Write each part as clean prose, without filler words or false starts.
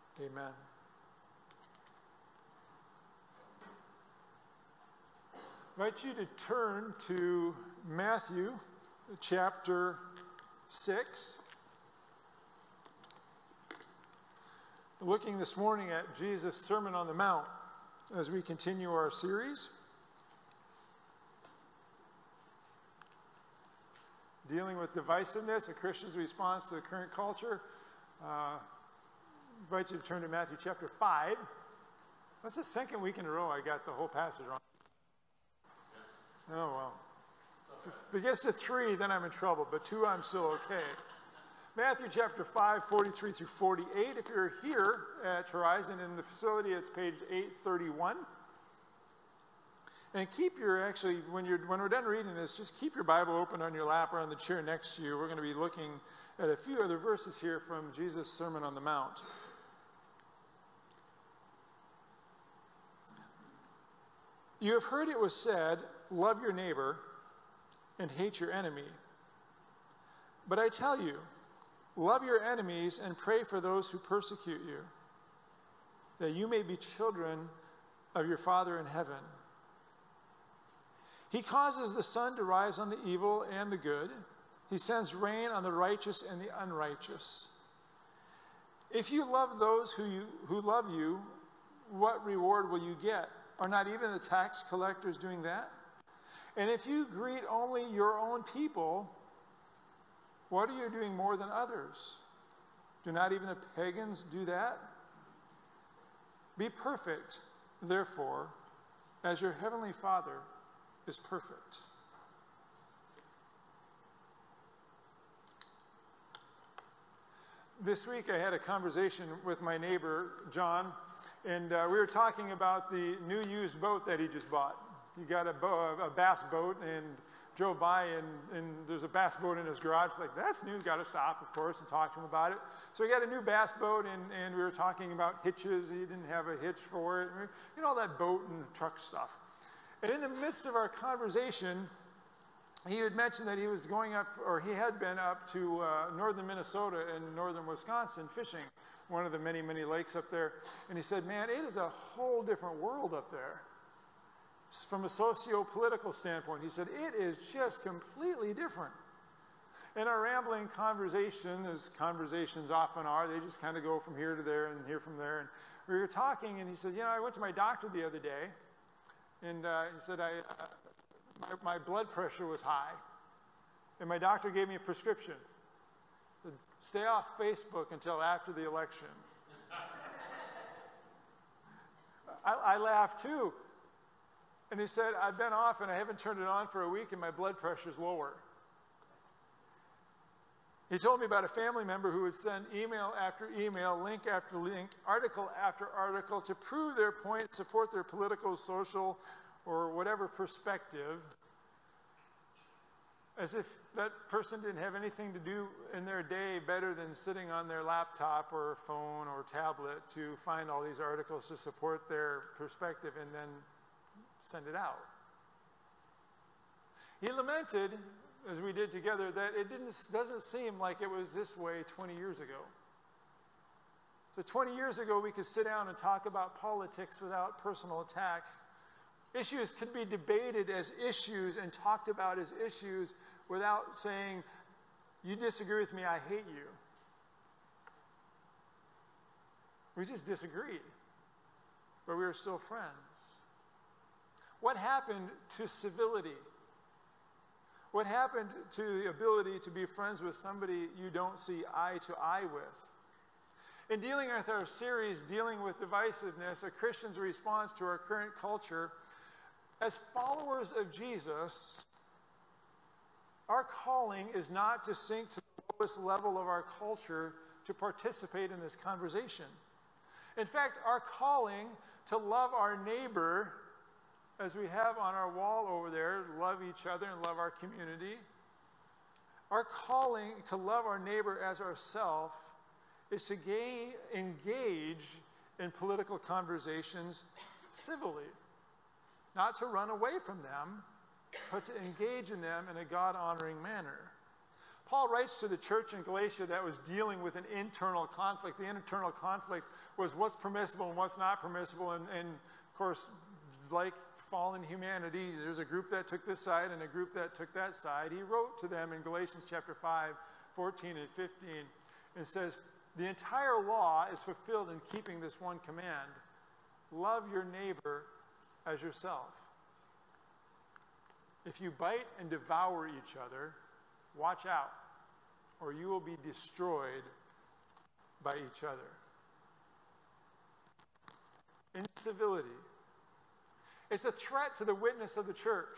Amen. I invite you to turn to Matthew chapter 6. Looking this morning at Jesus' Sermon on the Mount as we continue our series. Dealing with divisiveness, a Christian's response to the current culture. I invite you to turn to Matthew chapter 5. That's the second week in a row I got the whole passage wrong. Oh, well. If it gets to 3, then I'm in trouble, but 2, I'm still okay. Matthew chapter 5, 43 through 48. If you're here at Horizon in the facility, it's page 831. And keep your, actually, when we're done reading this, just keep your Bible open on your lap or on the chair next to you. We're going to be looking at a few other verses here from Jesus' Sermon on the Mount. You have heard it was said, love your neighbor and hate your enemy. But I tell you, love your enemies and pray for those who persecute you, that you may be children of your Father in heaven. He causes the sun to rise on the evil and the good. He sends rain on the righteous and the unrighteous. If you love those who love you, what reward will you get? Are not even the tax collectors doing that? And if you greet only your own people, what are you doing more than others? Do not even the pagans do that? Be perfect, therefore, as your heavenly Father is perfect. This week I had a conversation with my neighbor, John, and we were talking about the new used boat that he just bought. He got a bass boat and drove by, and there's a bass boat in his garage. Like, that's new. Got to stop, of course, and talk to him about it. So he got a new bass boat, and we were talking about hitches. He didn't have a hitch for it. You know, all that boat and truck stuff. And in the midst of our conversation, he had mentioned that he was going up, or he had been up to northern Minnesota and northern Wisconsin fishing, one of the many, many lakes up there. And he said, man, it is a whole different world up there. From a socio-political standpoint, he said, it is just completely different. In our rambling conversation, as conversations often are, they just kind of go from here to there and here from there. And we were talking, and he said, you know, I went to my doctor the other day, and he said, my blood pressure was high. And my doctor gave me a prescription. Said, stay off Facebook until after the election. I laughed too. And he said, I've been off and I haven't turned it on for a week and my blood pressure's lower. He told me about a family member who would send email after email, link after link, article after article to prove their point, support their political, social, or whatever perspective, as if that person didn't have anything to do in their day better than sitting on their laptop or phone or tablet to find all these articles to support their perspective and then send it out. He lamented, as we did together, that it doesn't seem like it was this way 20 years ago. So 20 years ago, we could sit down and talk about politics without personal attack. Issues could be debated as issues and talked about as issues without saying, you disagree with me, I hate you. We just disagreed, but we were still friends. What happened to civility? What happened to the ability to be friends with somebody you don't see eye to eye with? In dealing with our series, Dealing with Divisiveness, a Christian's response to our current culture, as followers of Jesus, our calling is not to sink to the lowest level of our culture to participate in this conversation. In fact, our calling to love our neighbor, as we have on our wall over there, love each other and love our community. Our calling to love our neighbor as ourselves is to engage in political conversations civilly. Not to run away from them, but to engage in them in a God-honoring manner. Paul writes to the church in Galatia that was dealing with an internal conflict. The internal conflict was what's permissible and what's not permissible. And of course, like fallen humanity, there's a group that took this side and a group that took that side. He wrote to them in Galatians chapter 5, 14 and 15, and says, the entire law is fulfilled in keeping this one command: love your neighbor as yourself. If you bite and devour each other, watch out, or you will be destroyed by each other. Incivility. It's a threat to the witness of the church.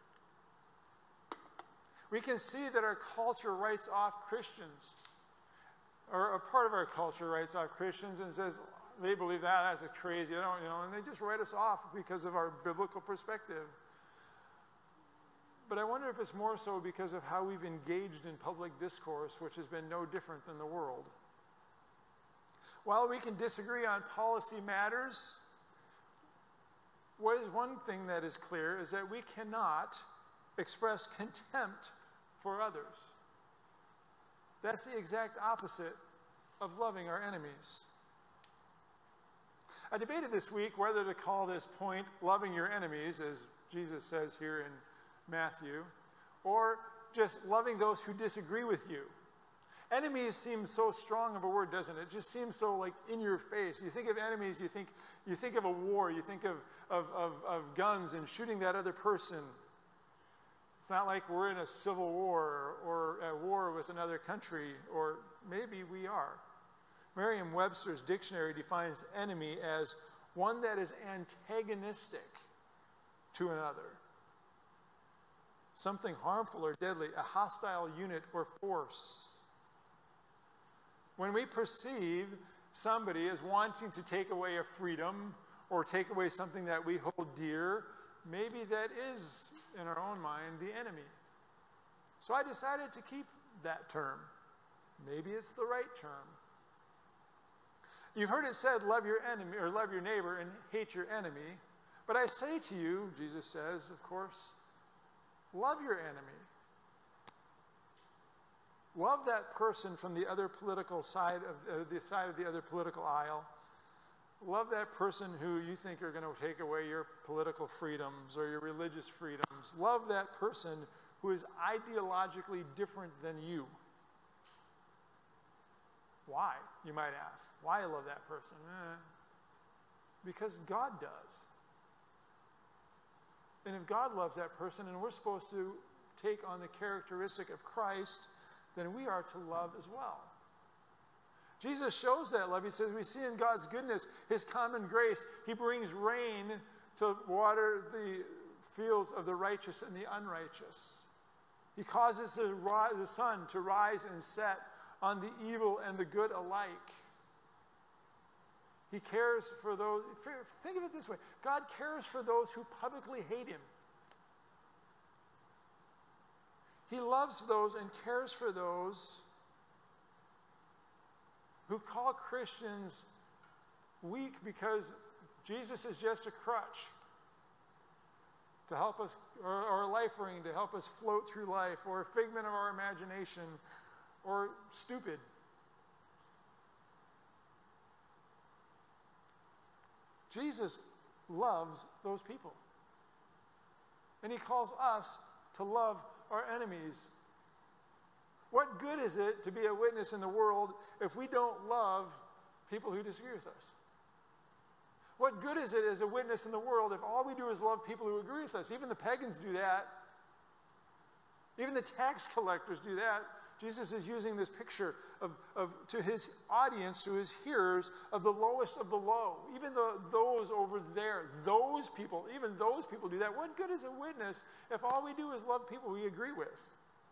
We can see that our culture writes off Christians, or a part of our culture writes off Christians and says, they believe that's a crazy, and they just write us off because of our biblical perspective. But I wonder if it's more so because of how we've engaged in public discourse, which has been no different than the world. While we can disagree on policy matters, what is one thing that is clear is that we cannot express contempt for others. That's the exact opposite of loving our enemies. I debated this week whether to call this point loving your enemies, as Jesus says here in Matthew, or just loving those who disagree with you. Enemies seems so strong of a word, doesn't it? It just seems so like in your face. You think of enemies, you think of a war, you think of guns and shooting that other person. It's not like we're in a civil war or at war with another country, or maybe we are. Merriam-Webster's dictionary defines enemy as one that is antagonistic to another. Something harmful or deadly, a hostile unit or force. When we perceive somebody as wanting to take away a freedom or take away something that we hold dear, maybe that is, in our own mind, the enemy. So I decided to keep that term. Maybe it's the right term. You've heard it said, love your enemy, or love your neighbor and hate your enemy. But I say to you, Jesus says, of course, love your enemy. Love that person from the other political side of the other political aisle. Love that person who you think are going to take away your political freedoms or your religious freedoms. Love that person who is ideologically different than you. Why, you might ask? Why I love that person? Because God does. And if God loves that person and we're supposed to take on the characteristic of Christ, then we are to love as well. Jesus shows that love. He says we see in God's goodness, his common grace. He brings rain to water the fields of the righteous and the unrighteous. He causes the sun to rise and set on the evil and the good alike. He cares for those, think of it this way, God cares for those who publicly hate him. He loves those and cares for those who call Christians weak because Jesus is just a crutch to help us, or a life ring to help us float through life, or a figment of our imagination, or stupid. Jesus loves those people. And he calls us to love our enemies. What good is it to be a witness in the world if we don't love people who disagree with us? What good is it as a witness in the world if all we do is love people who agree with us? Even the pagans do that. Even the tax collectors do that. Jesus is using this picture of to his audience, to his hearers, of the lowest of the low. Even those over there, those people, even those people do that. What good is a witness if all we do is love people we agree with?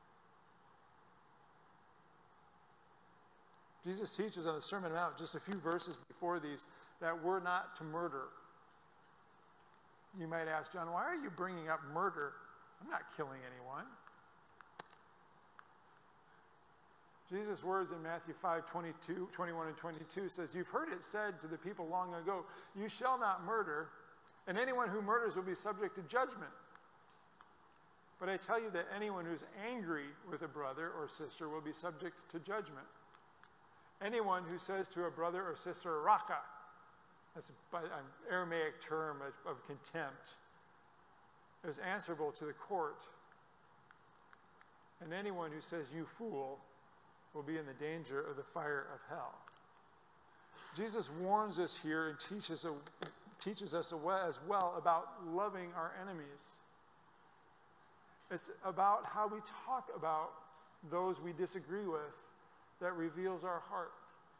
Jesus teaches on the Sermon on the Mount, just a few verses before these, that we're not to murder. You might ask, John, why are you bringing up murder? I'm not killing anyone. Jesus' words in Matthew 5, 21 and 22 says, you've heard it said to the people long ago, you shall not murder, and anyone who murders will be subject to judgment. But I tell you that anyone who's angry with a brother or sister will be subject to judgment. Anyone who says to a brother or sister, raka, that's an Aramaic term of contempt, is answerable to the court. And anyone who says, you fool, will be in the danger of the fire of hell. Jesus warns us here and teaches us as well about loving our enemies. It's about how we talk about those we disagree with that reveals our heart.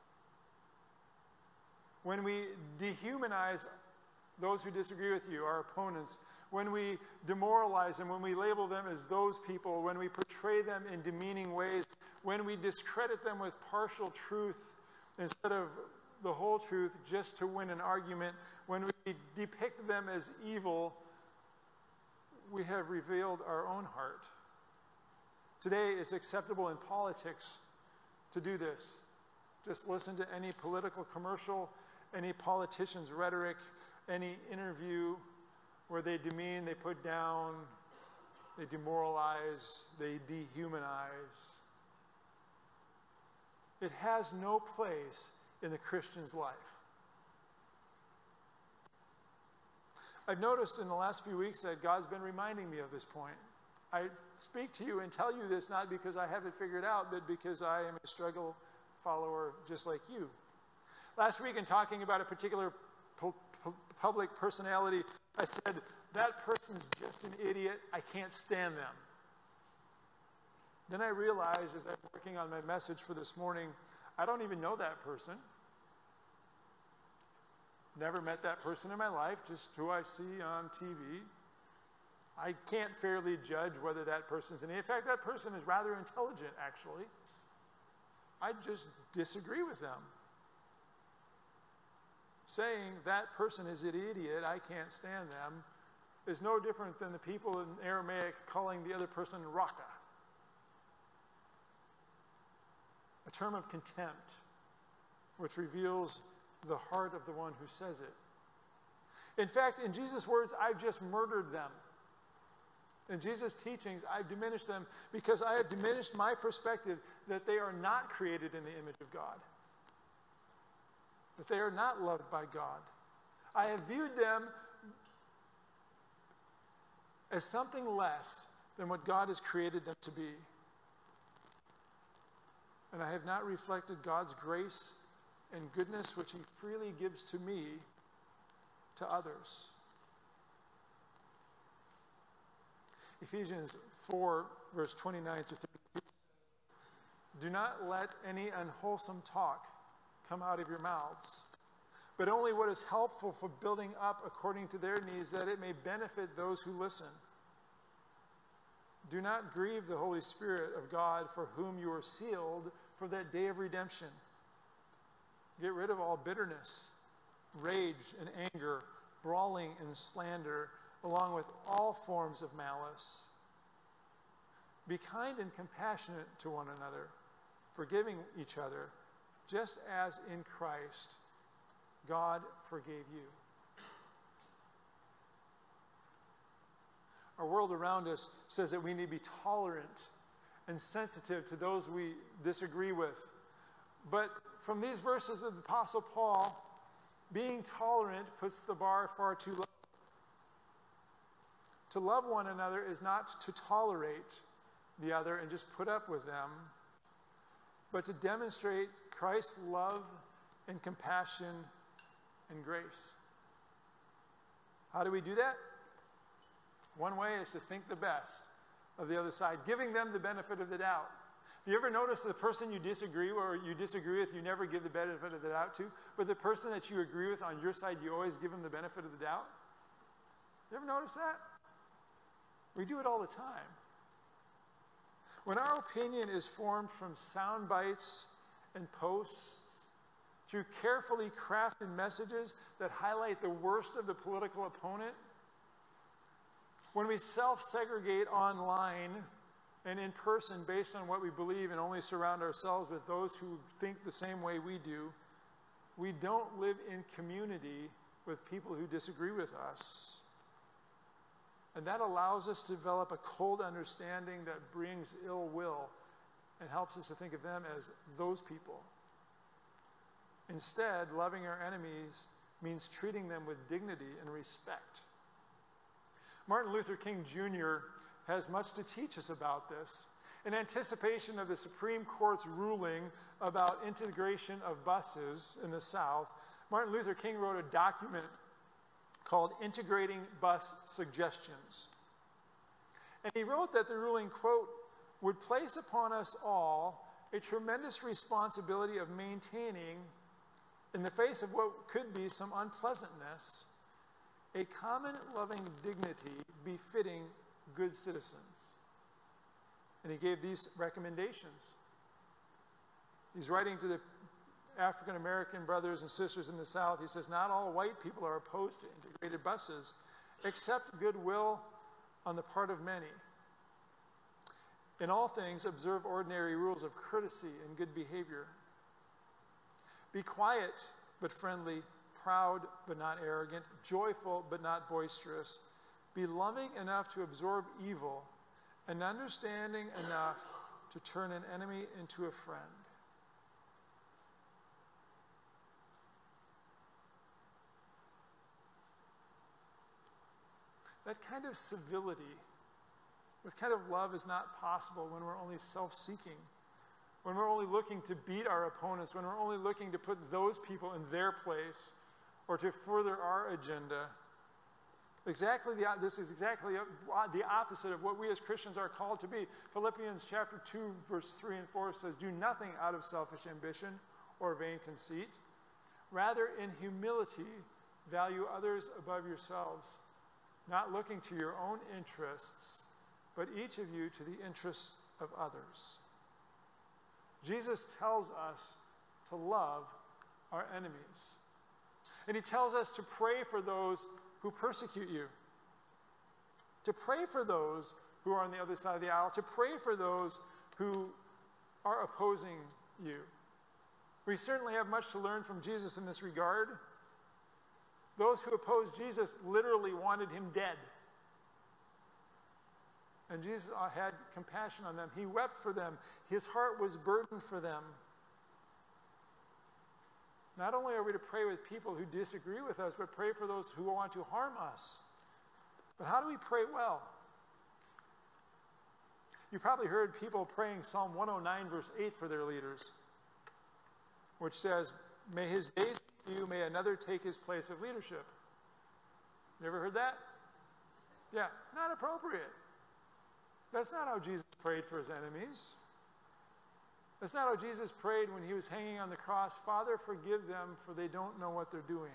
When we dehumanize those who disagree with you, our opponents, when we demoralize them, when we label them as those people, when we portray them in demeaning ways, when we discredit them with partial truth instead of the whole truth just to win an argument, when we depict them as evil, we have revealed our own heart. Today, it's acceptable in politics to do this. Just listen to any political commercial, any politician's rhetoric, any interview where they demean, they put down, they demoralize, they dehumanize. It has no place in the Christian's life. I've noticed in the last few weeks that God's been reminding me of this point. I speak to you and tell you this not because I have it figured out, but because I am a struggle follower just like you. Last week, in talking about a particular public personality, I said, that person's just an idiot. I can't stand them. Then I realized, as I'm working on my message for this morning, I don't even know that person. Never met that person in my life, just who I see on TV. I can't fairly judge whether that person's an idiot. In fact, that person is rather intelligent, actually. I just disagree with them. Saying that person is an idiot, I can't stand them, is no different than the people in Aramaic calling the other person raka, a term of contempt, which reveals the heart of the one who says it. In fact, in Jesus' words, I've just murdered them. In Jesus' teachings, I've diminished them because I have diminished my perspective that they are not created in the image of God, that they are not loved by God. I have viewed them as something less than what God has created them to be. And I have not reflected God's grace and goodness, which He freely gives to me, to others. Ephesians 4, verse 29 to 32. Do not let any unwholesome talk come out of your mouths, but only what is helpful for building up according to their needs, that it may benefit those who listen. Do not grieve the Holy Spirit of God, for whom you are sealed for that day of redemption. Get rid of all bitterness, rage and anger, brawling and slander, along with all forms of malice. Be kind and compassionate to one another, forgiving each other, just as in Christ God forgave you. Our world around us says that we need to be tolerant and sensitive to those we disagree with. But from these verses of the Apostle Paul, being tolerant puts the bar far too low. To love one another is not to tolerate the other and just put up with them, but to demonstrate Christ's love and compassion and grace. How do we do that? One way is to think the best of the other side, giving them the benefit of the doubt. Have you ever noticed the person you disagree with, you never give the benefit of the doubt to, but the person that you agree with on your side, you always give them the benefit of the doubt? You ever notice that? We do it all the time. When our opinion is formed from sound bites and posts, through carefully crafted messages that highlight the worst of the political opponent, when we self-segregate online and in person based on what we believe and only surround ourselves with those who think the same way we do, we don't live in community with people who disagree with us. And that allows us to develop a cold understanding that brings ill will and helps us to think of them as those people. Instead, loving our enemies means treating them with dignity and respect. Martin Luther King Jr. has much to teach us about this. In anticipation of the Supreme Court's ruling about integration of buses in the South, Martin Luther King wrote a document called Integrating Bus Suggestions. And he wrote that the ruling, quote, would place upon us all a tremendous responsibility of maintaining, in the face of what could be some unpleasantness, a common loving dignity befitting good citizens. And he gave these recommendations. He's writing to the African American brothers and sisters in the South. He says, not all white people are opposed to integrated buses, except goodwill on the part of many. In all things, observe ordinary rules of courtesy and good behavior. Be quiet but friendly, proud but not arrogant, joyful but not boisterous. Be loving enough to absorb evil and understanding enough to turn an enemy into a friend. That kind of civility, that kind of love is not possible when we're only self-seeking, when we're only looking to beat our opponents, when we're only looking to put those people in their place or to further our agenda. This is exactly the opposite of what we as Christians are called to be. Philippians chapter 2, verse 3 and 4 says, do nothing out of selfish ambition or vain conceit. Rather, in humility, value others above yourselves, not looking to your own interests, but each of you to the interests of others. Jesus tells us to love our enemies. And he tells us to pray for those who persecute you, to pray for those who are on the other side of the aisle, to pray for those who are opposing you. We certainly have much to learn from Jesus in this regard. Those who opposed Jesus literally wanted him dead. And Jesus had compassion on them. He wept for them. His heart was burdened for them. Not only are we to pray with people who disagree with us, but pray for those who want to harm us. But how do we pray well? You probably heard people praying Psalm 109, verse 8 for their leaders, which says, may his days be few, may another take his place of leadership. You ever heard that? Yeah, not appropriate. That's not how Jesus prayed for his enemies. That's not how Jesus prayed when he was hanging on the cross. Father, forgive them, for they don't know what they're doing.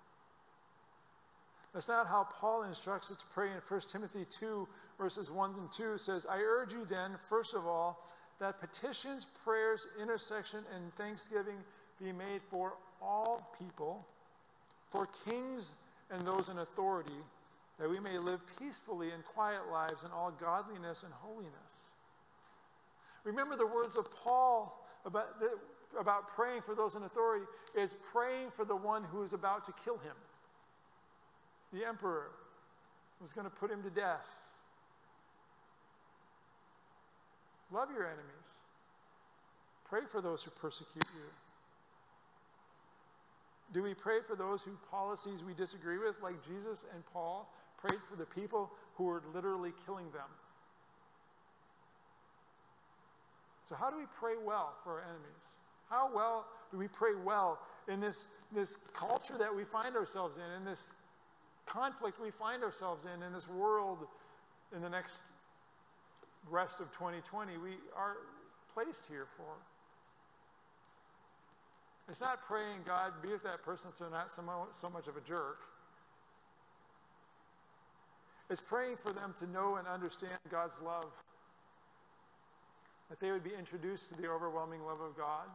That's not how Paul instructs us to pray in 1 Timothy 2, verses 1 and 2. It says, I urge you then, first of all, that petitions, prayers, intercession, and thanksgiving be made for all people, for kings and those in authority, that we may live peacefully and quiet lives in all godliness and holiness. Remember the words of Paul about praying for those in authority is praying for the one who is about to kill him. The emperor was going to put him to death. Love your enemies. Pray for those who persecute you. Do we pray for those whose policies we disagree with, like Jesus and Paul prayed for the people who were literally killing them? So how do we pray well for our enemies? How well do we pray well in this culture that we find ourselves in this conflict we find ourselves in this world in the next rest of 2020 we are placed here for? It's not praying, God, be with that person so not so much of a jerk. It's praying for them to know and understand God's love, that they would be introduced to the overwhelming love of God.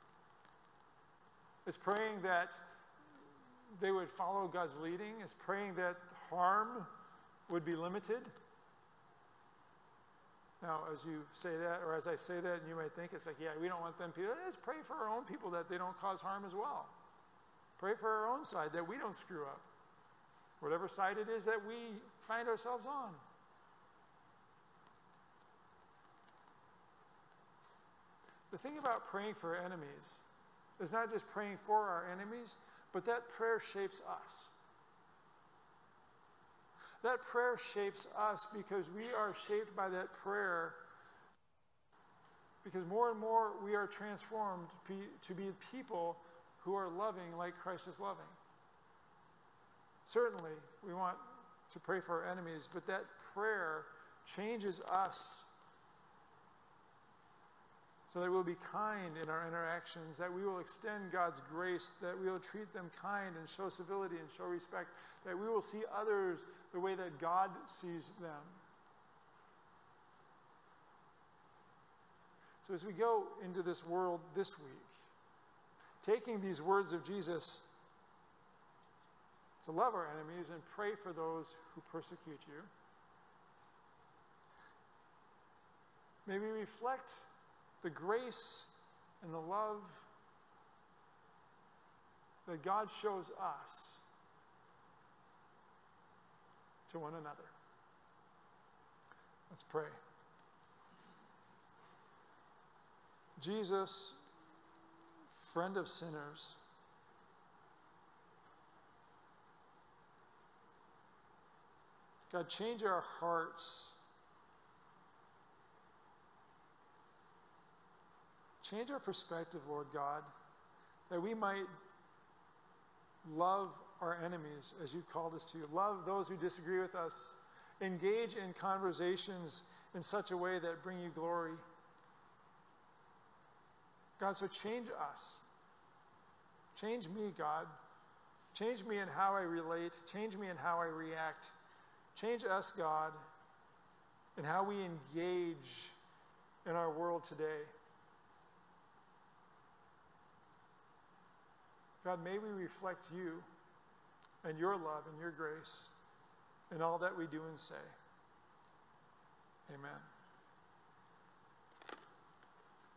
It's praying that they would follow God's leading. It's praying that harm would be limited. Now, as you say that, or as I say that, and you might think, it's like, yeah, we don't want them people. Let's pray for our own people that they don't cause harm as well. Pray for our own side that we don't screw up. whatever side it is that we find ourselves on. The thing about praying for enemies is not just praying for our enemies, but that prayer shapes us. That prayer shapes us because we are shaped by that prayer, because more and more we are transformed to be people who are loving like Christ is loving. Certainly, we want to pray for our enemies, but that prayer changes us so that we'll be kind in our interactions, that we will extend God's grace, that we will treat them kind and show civility and show respect, that we will see others the way that God sees them. So as we go into this world this week, taking these words of Jesus to love our enemies and pray for those who persecute you, may we reflect the grace and the love that God shows us to one another. Let's pray. Jesus, friend of sinners, God, change our hearts. Change our perspective, Lord God, that we might love our enemies as you've called us to. Love those who disagree with us. Engage in conversations in such a way that bring you glory. God, so change us. Change me, God. Change me in how I relate. Change me in how I react. Change us, God, in how we engage in our world today. God, may we reflect you and your love and your grace in all that we do and say. Amen.